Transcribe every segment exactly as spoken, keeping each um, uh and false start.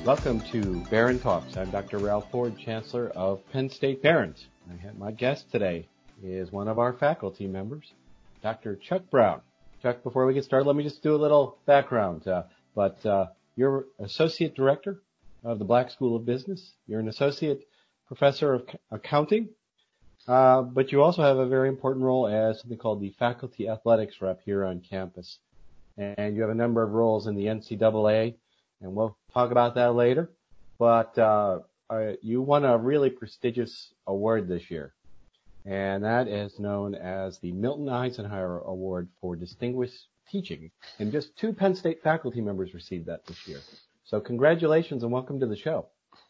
Welcome to Barron Talks. I'm Doctor Ralph Ford, Chancellor of Penn State Barons. I have my guest today is one of our faculty members, Doctor Chuck Brown. Chuck, before we get started, let me just do a little background. Uh, but uh, you're Associate Director of the Black School of Business. You're an Associate Professor of Accounting. Uh, but you also have a very important role as something called the Faculty Athletics Rep here on campus. And you have a number of roles in the N C double A, and we'll talk about that later. But uh, uh, you won a really prestigious award this year, and that is known as the Milton Eisenhower Award for Distinguished Teaching. And just two Penn State faculty members received that this year. So congratulations and welcome to the show.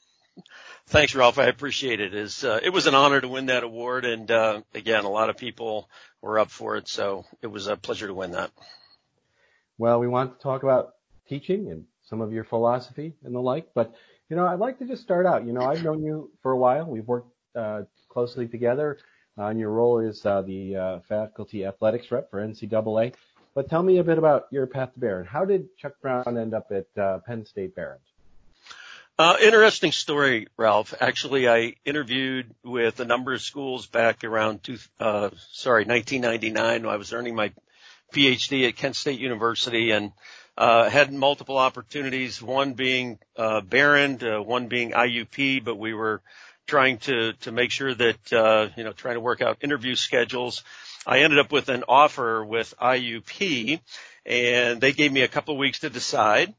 Thanks, Ralph. I appreciate it. It's, uh, it was an honor to win that award, and uh, again, a lot of people were up for it, so it was a pleasure to win that. Well, we want to talk about teaching and some of your philosophy and the like, but, you know, I'd like to just start out. You know, I've known you for a while. We've worked uh, closely together, uh, and your role is uh, the uh, Faculty Athletics Rep for N C double A. But tell me a bit about your path to Barron. How did Chuck Brown end up at uh, Penn State Barons? Uh, interesting story, Ralph. Actually, I interviewed with a number of schools back around, two, uh, sorry, nineteen ninety-nine when I was earning my P H D at Kent State University, and uh, had multiple opportunities, one being uh, Barron, uh, one being I U P, but we were trying to, to make sure that, uh, you know, trying to work out interview schedules. I ended up with an offer with I U P, and they gave me a couple of weeks to decide.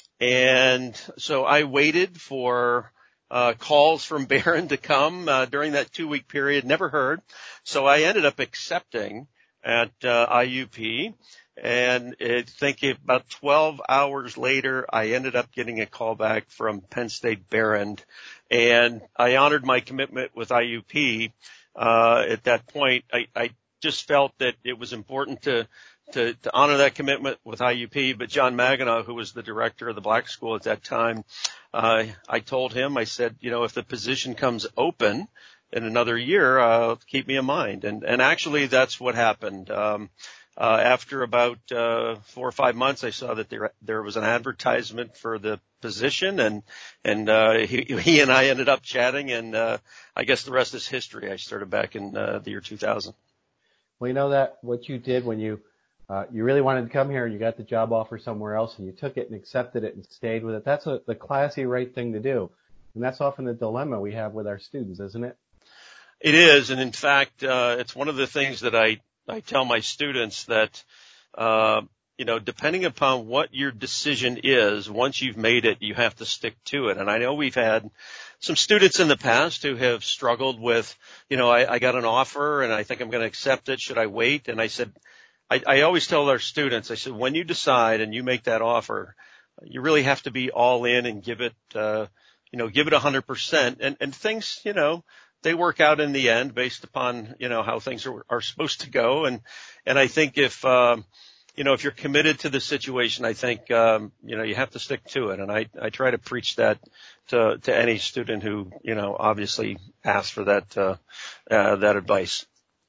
And so I waited for uh calls from Barron to come uh, during that two-week period, never heard. So I ended up accepting at uh, I U P, and I think about twelve hours later, I ended up getting a call back from Penn State Barron, and I honored my commitment with I U P. Uh, at that point, I, I just felt that it was important to To, to honor that commitment with I U P, but John Maginaw, who was the director of the Black School at that time, uh, I told him, I said, you know, if the position comes open in another year, uh, keep me in mind. And, and actually that's what happened. Um, uh, after about, uh, four or five months, I saw that there, there was an advertisement for the position, and, and, uh, he, he and I ended up chatting, and, uh, I guess the rest is history. I started back in, uh, the year two thousand. Well, you know that what you did when you Uh, you really wanted to come here and you got the job offer somewhere else and you took it and accepted it and stayed with it. That's a, the classy, right thing to do. And that's often the dilemma we have with our students, isn't it? It is. And in fact, uh, it's one of the things that I, I tell my students that, uh, you know, depending upon what your decision is, once you've made it, you have to stick to it. And I know we've had some students in the past who have struggled with, you know, I, I got an offer and I think I'm going to accept it. Should I wait? And I said, I, I always tell our students, I said, when you decide and you make that offer, you really have to be all in and give it, uh, you know, give it a hundred percent. And, and things, you know, they work out in the end based upon, you know, how things are, are supposed to go. And, and I think if, um, you know, if you're committed to the situation, I think, um, you know, you have to stick to it. And I, I try to preach that to, to any student who, you know, obviously asks for that, uh, uh, that advice.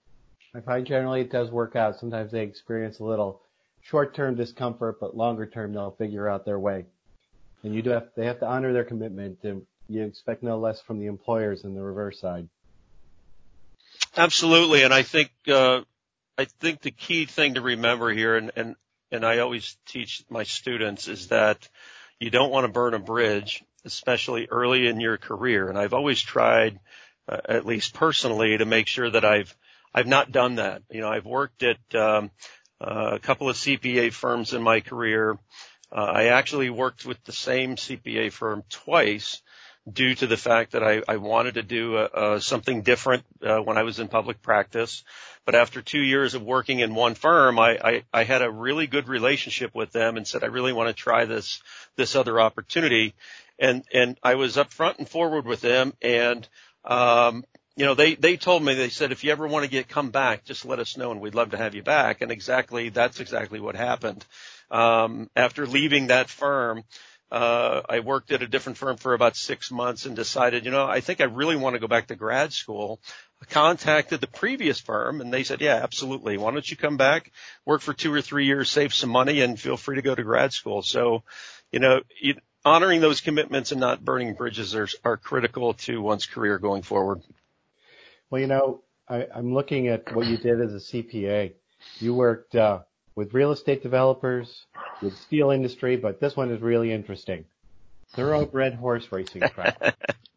I find generally it does work out. Sometimes they experience a little short-term discomfort, but longer-term they'll figure out their way. And you do have, they have to honor their commitment, and you expect no less from the employers than the reverse side. Absolutely, and I think uh, I think the key thing to remember here, and and and I always teach my students, is that you don't want to burn a bridge, especially early in your career. And I've always tried, uh, at least personally, to make sure that I've I've not done that. You know, I've worked at um, uh, a couple of C P A firms in my career. Uh, I actually worked with the same C P A firm twice due to the fact that I, I wanted to do uh, uh, something different uh, when I was in public practice. But after two years of working in one firm, I, I, I had a really good relationship with them and said, I really want to try this this other opportunity. And and I was upfront and forward with them, and um you know, they, they told me, they said, if you ever want to get, come back, just let us know and we'd love to have you back. And exactly, that's exactly what happened. Um, after leaving that firm, uh, I worked at a different firm for about six months and decided, you know, I think I really want to go back to grad school. I contacted the previous firm and they said, yeah, absolutely. Why don't you come back, work for two or three years, save some money and feel free to go to grad school. So, you know, you, honoring those commitments and not burning bridges are, are critical to one's career going forward. Well, you know, I, I'm looking at what you did as a C P A. You worked uh, with real estate developers, with steel industry, but this one is really interesting. Thoroughbred horse racing track.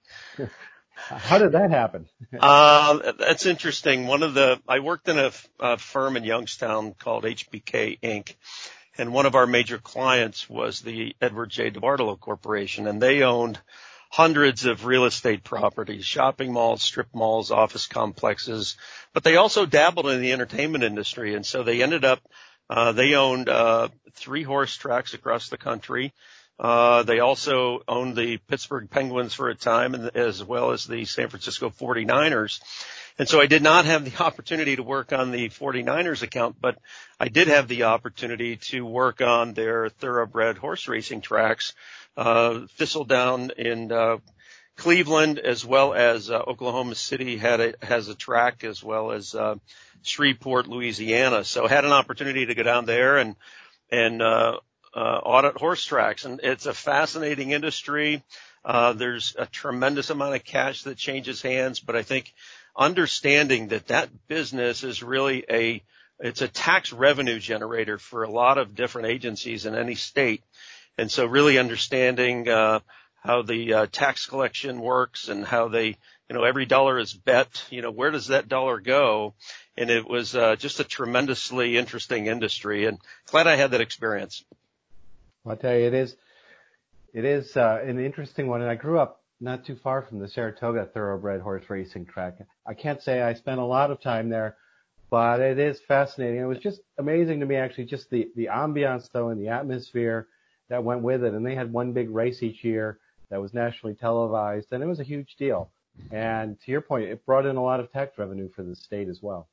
How did that happen? uh, that's interesting. One of the, I worked in a, a firm in Youngstown called H B K Incorporated. And one of our major clients was the Edward J. DeBartolo Corporation, and they owned hundreds of real estate properties, shopping malls, strip malls, office complexes, but they also dabbled in the entertainment industry. And so they ended up, uh, they owned, uh, three horse tracks across the country. Uh, they also owned the Pittsburgh Penguins for a time, and as well as the San Francisco forty-niners. And so I did not have the opportunity to work on the forty-niners account, but I did have the opportunity to work on their thoroughbred horse racing tracks, uh, Thistledown in, uh, Cleveland, as well as, uh, Oklahoma City had a, has a track, as well as, uh, Shreveport, Louisiana. So I had an opportunity to go down there and, and, uh, uh, audit horse tracks. And it's a fascinating industry. Uh, there's a tremendous amount of cash that changes hands, but I think understanding that that business is really a, it's a tax revenue generator for a lot of different agencies in any state. And so really understanding, uh, how the, uh, tax collection works and how they, you know, every dollar is bet, you know, where does that dollar go? And it was, uh, just a tremendously interesting industry, and glad I had that experience. I'll tell you, it is, it is, uh, an interesting one. And I grew up not too far from the Saratoga Thoroughbred horse racing track. I can't say I spent a lot of time there, but it is fascinating. It was just amazing to me, actually, just the, the ambiance, though, and the atmosphere that went with it. And they had one big race each year that was nationally televised, and it was a huge deal. And to your point, it brought in a lot of tax revenue for the state as well.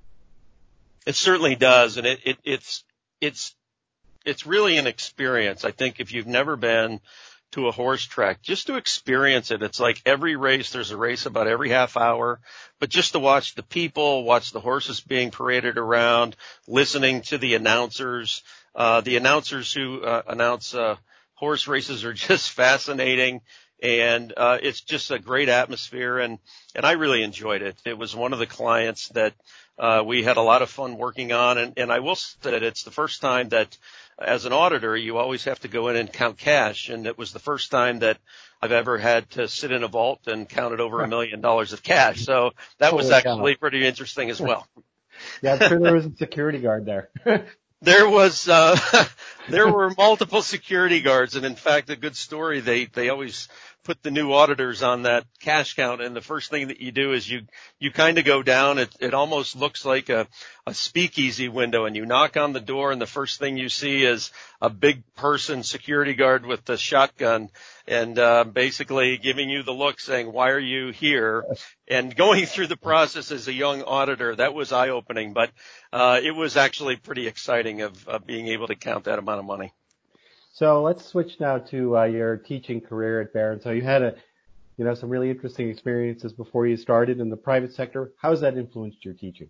It certainly does. And it, it, it's, it's, it's really an experience. I think if you've never been to a horse track, just to experience it. It's like every race, there's a race about every half hour, but just to watch the people, watch the horses being paraded around, listening to the announcers, uh, the announcers who, uh, announce, uh, horse races are just fascinating. And, uh, it's just a great atmosphere, and, and I really enjoyed it. It was one of the clients that, uh, we had a lot of fun working on. And, and I will say that it's the first time that, as an auditor, you always have to go in and count cash. And it was the first time that I've ever had to sit in a vault and counted over a million dollars of cash. So that was actually pretty interesting as well. Yeah, I'm sure there was a security guard there. There was, uh, there were multiple security guards. And in fact, a good story, they, they always put the new auditors on that cash count. And the first thing that you do is you, you kind of go down. It, it almost looks like a, a speakeasy window, and you knock on the door, and the first thing you see is a big person security guard with the shotgun and, uh, basically giving you the look saying, why are you here? And going through the process as a young auditor, that was eye opening, but, uh, it was actually pretty exciting of, of being able to count that amount of money. So let's switch now to uh, your teaching career at Barron. So you had a, you know, some really interesting experiences before you started in the private sector. How has that influenced your teaching?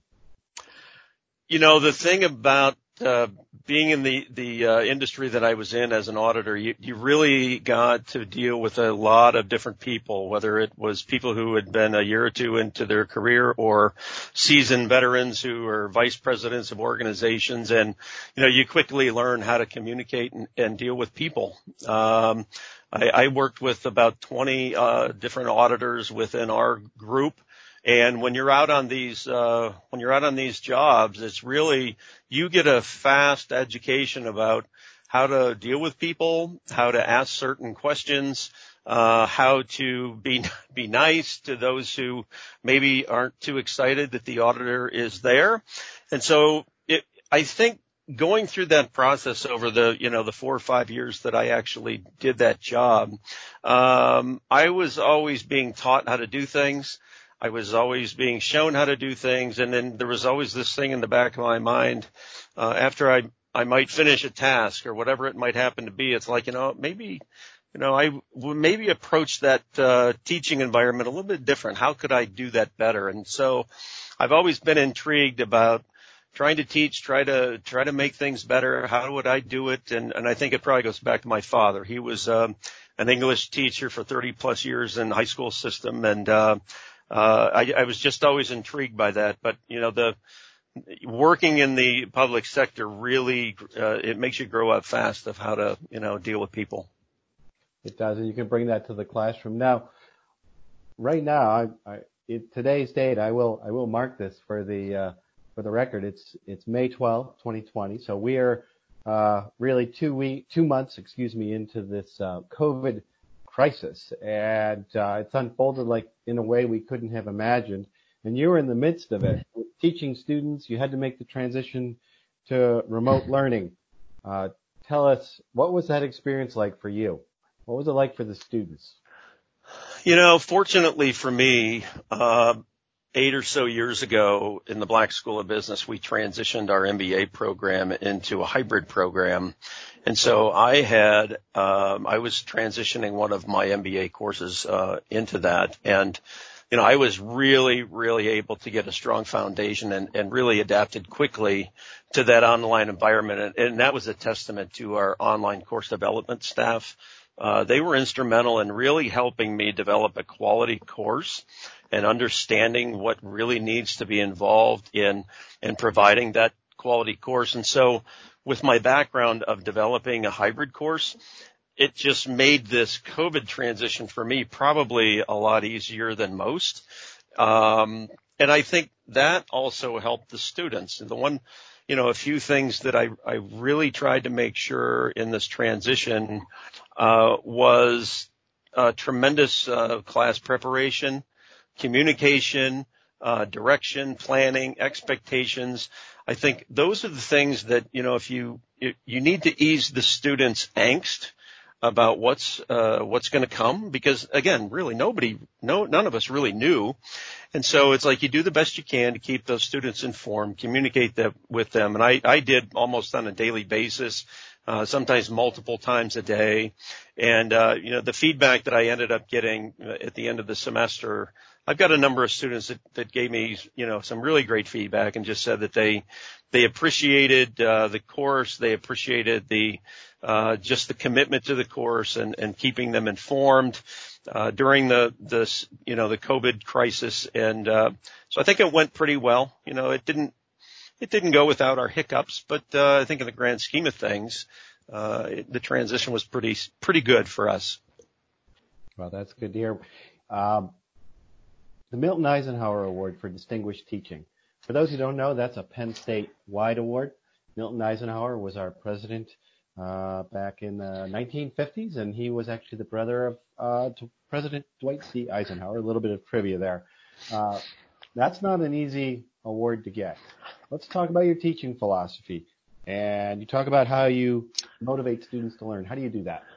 You know, the thing about uh, being in the the uh, industry that I was in as an auditor, you, you really got to deal with a lot of different people, whether it was people who had been a year or two into their career or seasoned veterans who are vice presidents of organizations. And, you know, you quickly learn how to communicate and, and deal with people. Um, I, I worked with about twenty uh, different auditors within our group. And when you're out on these, uh, when you're out on these jobs, it's really, you get a fast education about how to deal with people, how to ask certain questions, uh, how to be, be nice to those who maybe aren't too excited that the auditor is there. And so it, I think going through that process over the, you know, the four or five years that I actually did that job, um, I was always being taught how to do things. I was always being shown how to do things. And then there was always this thing in the back of my mind, uh, after I, I might finish a task or whatever it might happen to be. It's like, you know, maybe, you know, I would maybe approach that, uh, teaching environment a little bit different. How could I do that better? And so I've always been intrigued about trying to teach, try to, try to make things better. How would I do it? And, and I think it probably goes back to my father. He was, um, an English teacher for thirty plus years in the high school system. And, uh, uh, I, I was just always intrigued by that. But, you know, the, working in the public sector really, uh, it makes you grow up fast of how to, you know, deal with people. It does, and you can bring that to the classroom. Now, right now, I, I, in today's date, I will, I will mark this for the, uh, for the record. It's, it's May twelfth, twenty twenty. So we are, uh, really two week, two months, excuse me, into this, uh, COVID crisis. And, uh, it's unfolded like in a way we couldn't have imagined. And you were in the midst of it, teaching students. You had to make the transition to remote learning. Uh, tell us, what was that experience like for you? What was it like for the students? You know, fortunately for me, uh, eight or so years ago in the Black School of Business, we transitioned our M B A program into a hybrid program. And so I had, um, I was transitioning one of my M B A courses, uh, into that. And you know, I was really, really able to get a strong foundation and, and really adapted quickly to that online environment. And, and that was a testament to our online course development staff. Uh, they were instrumental in really helping me develop a quality course and understanding what really needs to be involved in, in providing that quality course. And so with my background of developing a hybrid course, it just made this COVID transition for me probably a lot easier than most. Um, and I think that also helped the students. And the one, you know, a few things that I, I really tried to make sure in this transition, uh, was, uh, tremendous, uh, class preparation, communication, uh, direction, planning, expectations. I think those are the things that, you know, if you, you, you need to ease the students' angst about what's, uh, what's going to come, because again, really nobody, no, none of us really knew. And so it's like you do the best you can to keep those students informed, communicate that with them. And I, I did almost on a daily basis, uh, sometimes multiple times a day. And, uh, you know, the feedback that I ended up getting at the end of the semester, I've got a number of students that, that gave me, you know, some really great feedback and just said that they, they appreciated, uh, the course. They appreciated the, uh, just the commitment to the course and, and keeping them informed, uh, during the, the, you know, the COVID crisis. And, uh, so I think it went pretty well. You know, it didn't, it didn't go without our hiccups, but, uh, I think in the grand scheme of things, uh, it, the transition was pretty, pretty good for us. Well, that's good to hear. Um, The Milton Eisenhower Award for Distinguished Teaching. For those who don't know, that's a Penn State-wide award. Milton Eisenhower was our president uh, back in the nineteen fifties, and he was actually the brother of uh, President Dwight D. Eisenhower. A little bit of trivia there. Uh, that's not an easy award to get. Let's talk about your teaching philosophy. And you talk about how you motivate students to learn. How do you do that?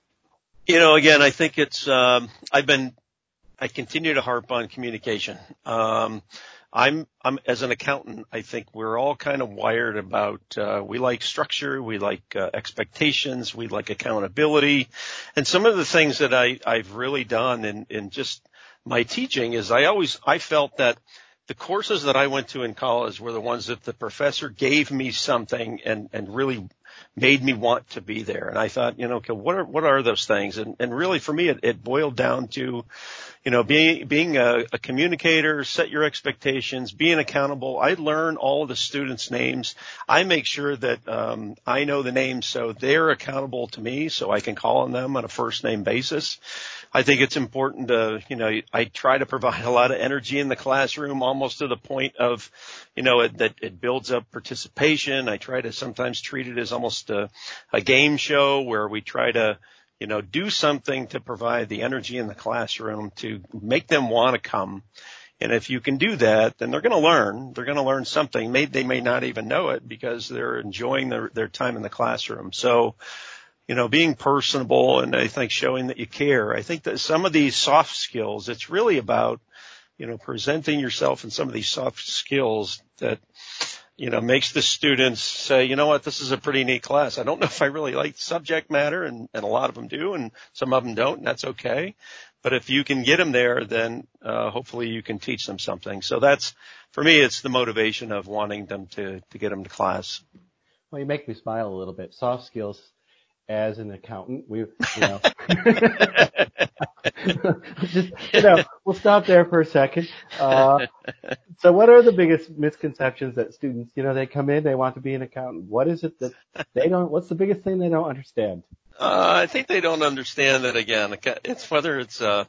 You know, again, I think it's um, I've been I continue to harp on communication. Um, I'm, I'm, as an accountant, I think we're all kind of wired about, uh, we like structure, we like, uh, expectations, we like accountability. And some of the things that I, I've really done in, in just my teaching is I always, I felt that the courses that I went to in college were the ones that the professor gave me something and, and really made me want to be there. And I thought, you know, okay, what are, what are those things? And, and really for me, it, it boiled down to, you know, being, being a, a communicator, set your expectations, being accountable. I learn all of the students' names. I make sure that, um, I know the names so they're accountable to me so I can call on them on a first name basis. I think it's important to, you know, I try to provide a lot of energy in the classroom, almost to the point of, you know, it, that it builds up participation. I try to sometimes treat it as almost a, a game show where we try to, you know, do something to provide the energy in the classroom to make them want to come. And if you can do that, then they're going to learn. They're going to learn something. Maybe they may not even know it because they're enjoying their, their time in the classroom. So, you know, being personable and I think showing that you care. I think that some of these soft skills, it's really about, you know, presenting yourself in some of these soft skills that, you know, makes the students say, you know what, this is a pretty neat class. I don't know if I really like the subject matter, and, and a lot of them do, and some of them don't, and that's okay. but if you can get them there, then uh, hopefully you can teach them something. So that's, for me, it's the motivation of wanting them to, to get them to class. Well, you make me smile a little bit. Soft skills as an accountant, we, you know, just, you know, we'll stop there for a second. Uh, so what are the biggest misconceptions that students, you know, they come in, they want to be an accountant. What is it that they don't, what's the biggest thing they don't understand? Uh, I think they don't understand that, again, it's whether it's, uh,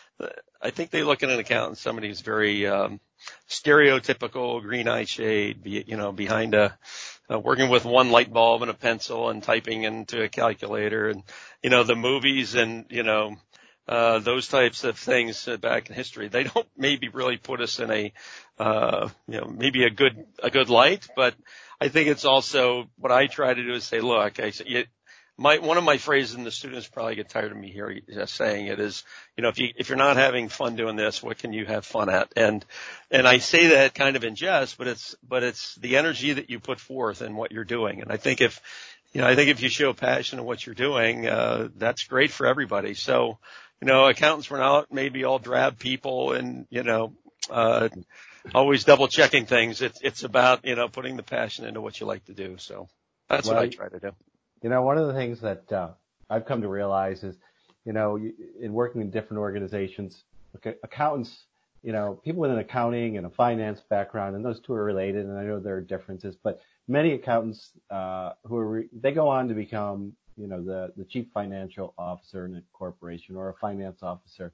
I think they look at an accountant, somebody who's very, um, stereotypical green-eyed shade, be, you know, behind a, uh, working with one light bulb and a pencil and typing into a calculator, and, you know, the movies and, you know, uh, those types of things back in history. They don't maybe really put us in a, uh, you know, maybe a good, a good light, but I think it's also what I try to do is say, look, I say, you, My, one of my phrases, and the students probably get tired of me here saying it, is, you know, if you, if you're not having fun doing this, what can you have fun at? And, and I say that kind of in jest, but it's, but it's the energy that you put forth in what you're doing. And I think if, you know, I think if you show passion in what you're doing, uh, that's great for everybody. So, you know, accountants were not maybe all drab people and, you know, uh, always double checking things. It's, it's about, you know, putting the passion into what you like to do. So that's well, what I try to do. You know, one of the things that uh, I've come to realize is, you know, in working in different organizations, okay, accountants, you know, people with an accounting and a finance background, and those two are related, and I know there are differences, but many accountants uh, who are, re- they go on to become, you know, the, the chief financial officer in a corporation or a finance officer.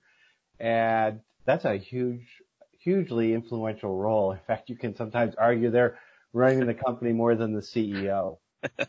And that's a huge, hugely influential role. In fact, you can sometimes argue they're running the company more than the C E O.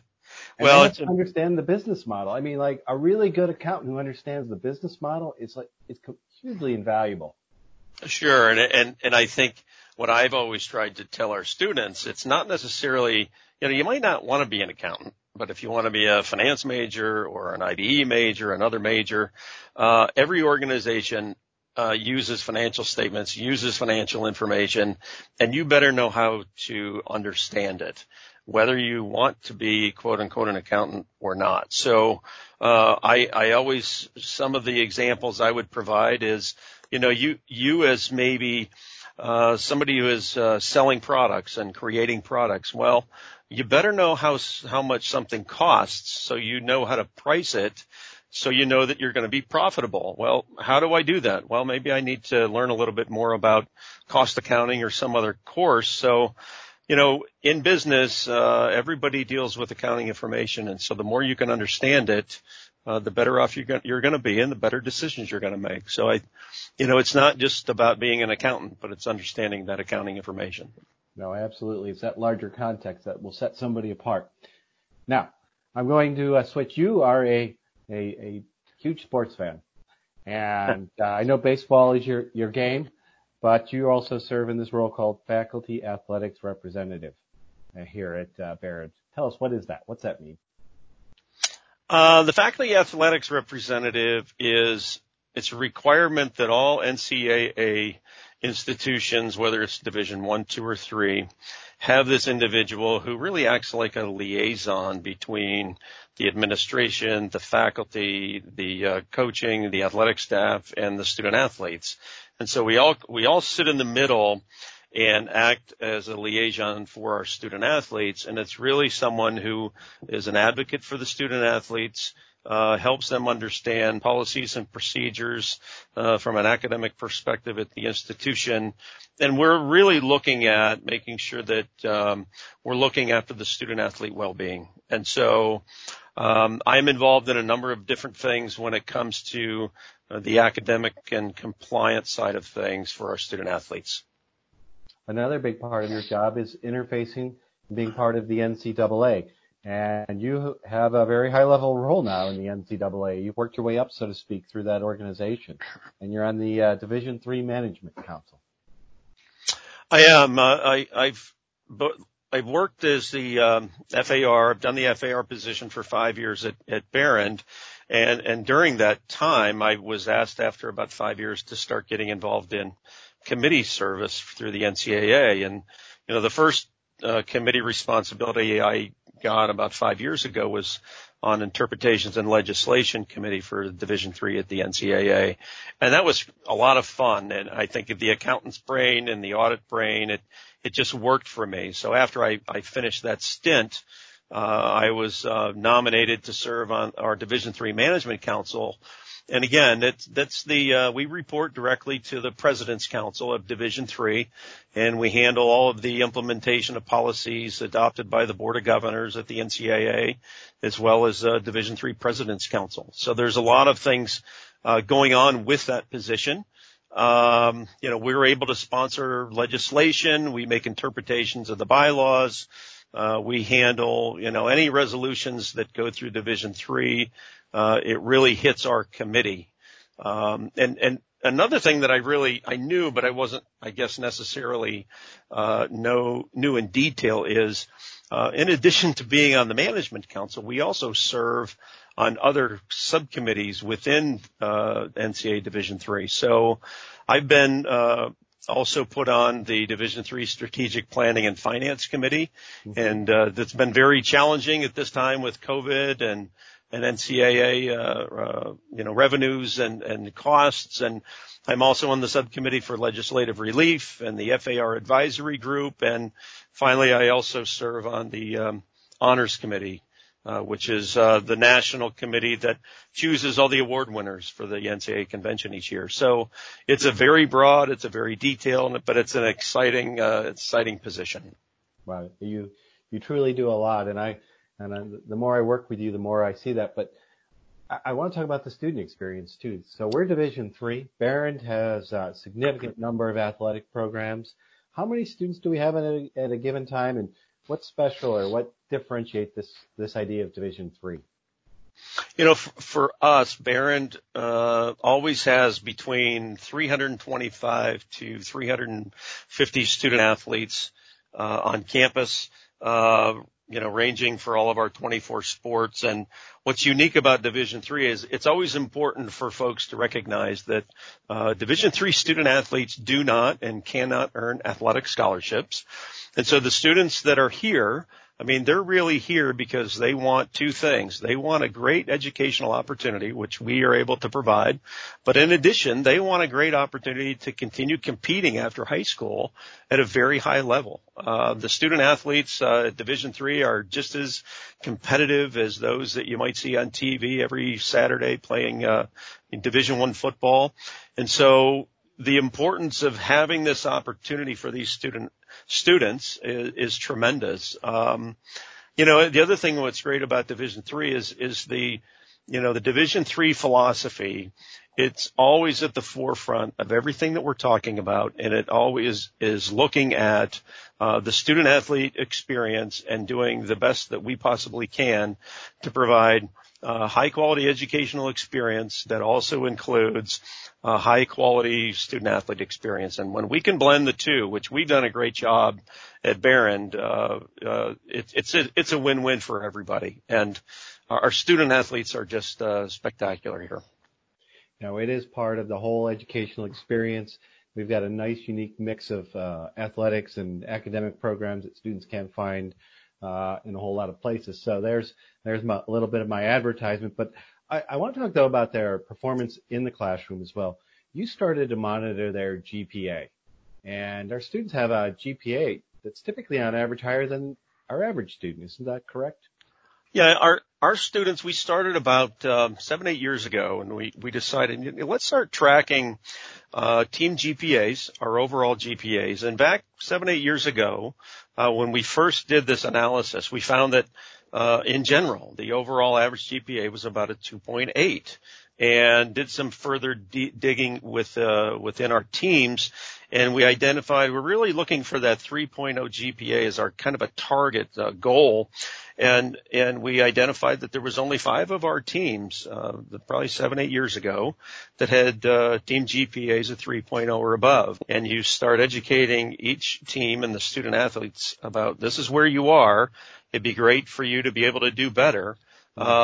And well, they have to understand the business model. I mean, like a really good accountant who understands the business model is like, it's hugely invaluable. Sure. And, and, and I think what I've always tried to tell our students, it's not necessarily, you know, you might not want to be an accountant, but if you want to be a finance major or an I B E major, another major, uh, every organization Uh, uses financial statements, uses financial information, and you better know how to understand it, whether you want to be quote unquote an accountant or not. So, uh, I, I always, some of the examples I would provide is, you know, you, you as maybe, uh, somebody who is, uh, selling products and creating products. Well, you better know how, how much something costs so you know how to price it. So you know that you're going to be profitable. Well, how do I do that? Well, maybe I need to learn a little bit more about cost accounting or some other course. So, you know, in business, uh, everybody deals with accounting information. And so the more you can understand it, uh, the better off you're going, you're going to be and the better decisions you're going to make. So I, you know, it's not just about being an accountant, but it's understanding that accounting information. No, absolutely. It's that larger context that will set somebody apart. Now, I'm going to uh, switch. You are a A, a huge sports fan, and uh, I know baseball is your, your game, but you also serve in this role called Faculty Athletics Representative uh, here at uh, Barron. Tell us, what is that? What's that mean? Uh, the Faculty Athletics Representative is, it's a requirement that all N C double A institutions, whether it's Division One, Two, or Three, have this individual who really acts like a liaison between the administration, the faculty, the uh, coaching, the athletic staff, and the student athletes. And so we all we all sit in the middle and act as a liaison for our student athletes. And it's really someone who is an advocate for the student athletes, uh, helps them understand policies and procedures uh, from an academic perspective at the institution. And we're really looking at making sure that um, we're looking after the student athlete well-being. And so um, I'm involved in a number of different things when it comes to uh, the academic and compliance side of things for our student athletes. Another big part of your job is interfacing and being part of the N C double A. And you have a very high-level role now in the N C double A. You've worked your way up, so to speak, through that organization. And you're on the uh, Division Three Management Council. I am. Uh, I, I've I've worked as the um, F A R. I've done the F A R position for five years at, at Barron. And, and during that time, I was asked after about five years to start getting involved in committee service through the N C double A. And, you know, the first uh, committee responsibility I got about five years ago was on interpretations and legislation committee for Division three at the N C double A. And that was a lot of fun. And I think of the accountant's brain and the audit brain, it, it just worked for me. So after I, I finished that stint, uh, I was, uh, nominated to serve on our Division three Management Council. And again, that's, that's the, uh, we report directly to the President's Council of Division three, and we handle all of the implementation of policies adopted by the Board of Governors at the N C double A, as well as, uh, Division three President's Council. So there's a lot of things, uh, going on with that position. Um, you know, we were able to sponsor legislation. We make interpretations of the bylaws. Uh, we handle, you know, any resolutions that go through Division three. Uh, it really hits our committee. Um, and, and another thing that I really, I knew, but I wasn't, I guess, necessarily, uh, know, knew in detail is, uh, in addition to being on the Management Council, we also serve on other subcommittees within, uh, N C double A Division three. So I've been, uh, also put on the Division three Strategic Planning and Finance Committee. Mm-hmm. And, uh, that's been very challenging at this time with COVID and, and N C double A, uh, uh, you know, revenues and, and costs. And I'm also on the subcommittee for legislative relief and the F A R advisory group. And finally, I also serve on the, um, honors committee, uh, which is, uh, the national committee that chooses all the award winners for the N C double A convention each year. So it's a very broad, it's a very detailed, but it's an exciting, uh, exciting position. Wow. You, you truly do a lot. And I, And I, the more I work with you, the more I see that. But I, I want to talk about the student experience too. So we're Division three. Behrend has a significant number of athletic programs. How many students do we have at a, at a given time, and what's special or what differentiates this this idea of Division three? You know, for, for us, Behrend uh, always has between three hundred twenty-five to three hundred fifty student athletes uh, on campus. Uh, you know, ranging for all of our twenty-four sports. And what's unique about Division three is it's always important for folks to recognize that uh, Division three student athletes do not and cannot earn athletic scholarships. And so the students that are here, I mean, they're really here because they want two things. They want a great educational opportunity, which we are able to provide. But in addition, they want a great opportunity to continue competing after high school at a very high level. Uh, the student athletes uh, at Division three are just as competitive as those that you might see on T V every Saturday playing uh, in Division one football. And so the importance of having this opportunity for these student students is, is tremendous. Um, you know, the other thing what's great about Division three is, is the, you know, the Division three philosophy. It's always at the forefront of everything that we're talking about, and it always is looking at uh, the student athlete experience and doing the best that we possibly can to provide uh, high quality educational experience that also includes a high quality student athlete experience. And when we can blend the two, which we've done a great job at Behrend, uh, uh, it, it's a, it's a win-win for everybody. And our student athletes are just uh, spectacular here. You know, it is part of the whole educational experience. We've got a nice, unique mix of uh, athletics and academic programs that students can't find uh, in a whole lot of places. So there's there's my, a little bit of my advertisement. But I, I want to talk, though, about their performance in the classroom as well. You started to monitor their G P A, and our students have a G P A that's typically on average higher than our average student. Isn't that correct? Yeah, our our students, we started about um, seven, eight years ago, and we, we decided, you know, let's start tracking uh team G P As, our overall G P As. And back seven, eight years ago, uh when we first did this analysis, we found that uh in general, the overall average G P A was about a two point eight. And did some further d- digging with uh within our teams, and we identified we're really looking for that three point oh G P A as our kind of a target uh, goal. And and we identified that there was only five of our teams, uh probably seven, eight years ago, that had uh team G P As of three point oh or above. And you start educating each team and the student athletes about this is where you are. It'd be great for you to be able to do better. Uh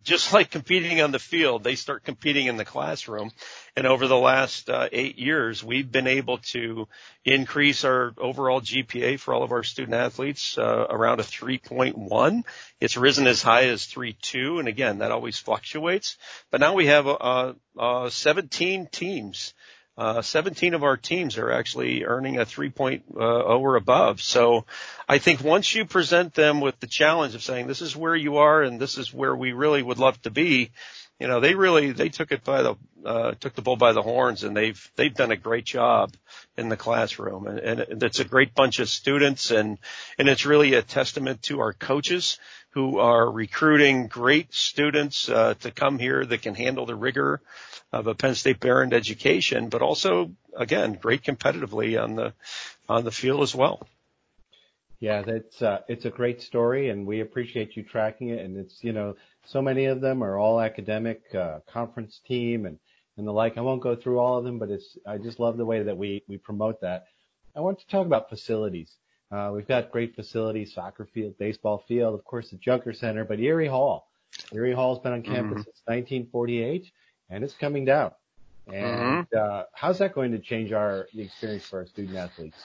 just like competing on the field, they start competing in the classroom. And over the last uh, eight years, we've been able to increase our overall G P A for all of our student athletes uh, around a three point one. It's risen as high as three point two. And again, that always fluctuates. But now we have uh, uh, seventeen teams. Uh, seventeen of our teams are actually earning a three point oh or above. So I think once you present them with the challenge of saying, this is where you are and this is where we really would love to be, you know, they really, they took it by the, uh, took the bull by the horns, and they've, they've done a great job in the classroom. And, and it's a great bunch of students, and, and it's really a testament to our coaches who are recruiting great students, uh, to come here that can handle the rigor of a Penn State Behrend education, but also, again, great competitively on the, on the field as well. Yeah, that's, uh, it's a great story, and we appreciate you tracking it. And it's, you know, so many of them are all academic, uh, conference team and, and the like. I won't go through all of them, but it's, I just love the way that we, we promote that. I want to talk about facilities. Uh, we've got great facilities, soccer field, baseball field, of course, the Junker Center, but Erie Hall. Erie Hall's been on campus mm-hmm. since nineteen forty-eight, and it's coming down. And, mm-hmm. uh, how's that going to change our, the experience for our student athletes?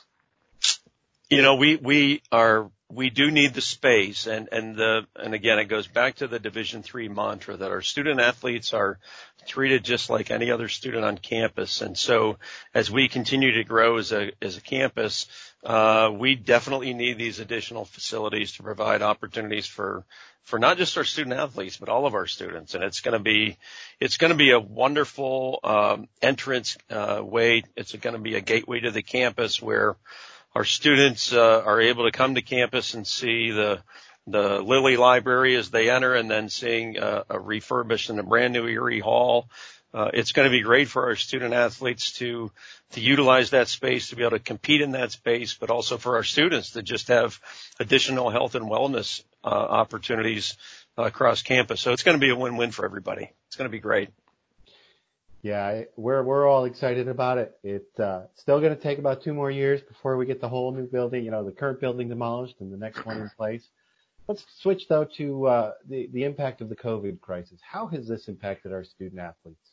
You know, we, we are, we do need the space, and, and the, and again, it goes back to the Division three mantra that our student athletes are treated just like any other student on campus. And so as we continue to grow as a, as a campus, uh, we definitely need these additional facilities to provide opportunities for, for not just our student athletes, but all of our students. And it's going to be, it's going to be a wonderful, um, entrance, uh, way. It's going to be a gateway to the campus where our students uh, are able to come to campus and see the the Lilly Library as they enter, and then seeing uh, a refurbished and a brand new Erie Hall. Uh, it's going to be great for our student athletes to to utilize that space, to be able to compete in that space, but also for our students to just have additional health and wellness uh, opportunities uh, across campus. So it's going to be a win-win for everybody. It's going to be great. Yeah, we're we're all excited about it. It's uh, still going to take about two more years before we get the whole new building, you know, the current building demolished and the next one in place. Let's switch, though, to uh, the, the impact of the COVID crisis. How has this impacted our student athletes?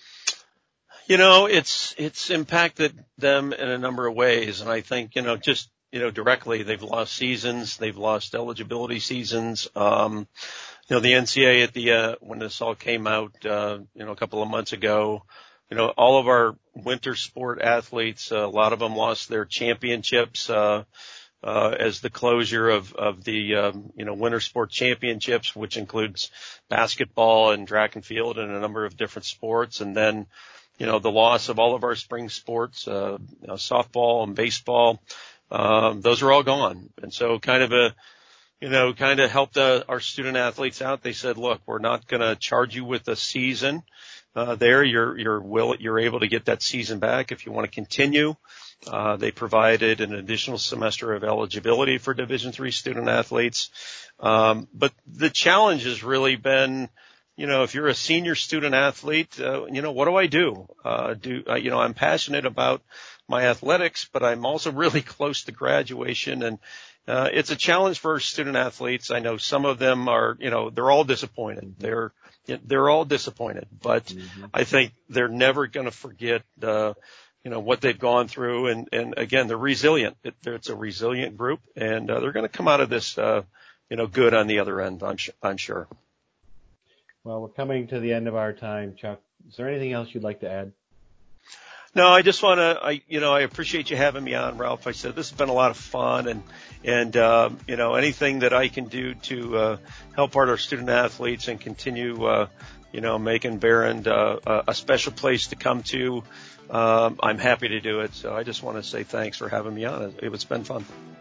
You know, it's it's impacted them in a number of ways. And I think, you know, just, you know, directly, they've lost seasons. They've lost eligibility seasons. Um You know, the N C A A at the, uh, when this all came out, uh, you know, a couple of months ago, you know, all of our winter sport athletes, uh, a lot of them lost their championships, uh, uh, as the closure of, of the, um, you know, winter sport championships, which includes basketball and track and field and a number of different sports. And then, you know, the loss of all of our spring sports, uh, you know, softball and baseball, um, those are all gone. And so kind of a, you know, kind of helped uh, our student athletes out. They said, look, we're not going to charge you with a season uh, there. You're, you're will, you're able to get that season back if you want to continue. Uh, they provided an additional semester of eligibility for Division three student athletes. Um, but the challenge has really been, you know, if you're a senior student athlete, uh, you know, what do I do? Uh, do, uh, you know, I'm passionate about my athletics, but I'm also really close to graduation, and Uh, it's a challenge for student athletes. I know some of them are, you know, they're all disappointed. They're, they're all disappointed, but mm-hmm. I think they're never going to forget, uh, you know, what they've gone through. And, and again, they're resilient. It, it's a resilient group, and uh, they're going to come out of this, uh, you know, good on the other end. I'm, sh- I'm sure. Well, we're coming to the end of our time, Chuck. Is there anything else you'd like to add? No, I just want to, I, you know, I appreciate you having me on, Ralph. I said this has been a lot of fun, and, and, um, you know, anything that I can do to, uh, help out our student athletes and continue, uh, you know, making Behrend, uh, a special place to come to, um, I'm happy to do it. So I just want to say thanks for having me on. It, it's been fun.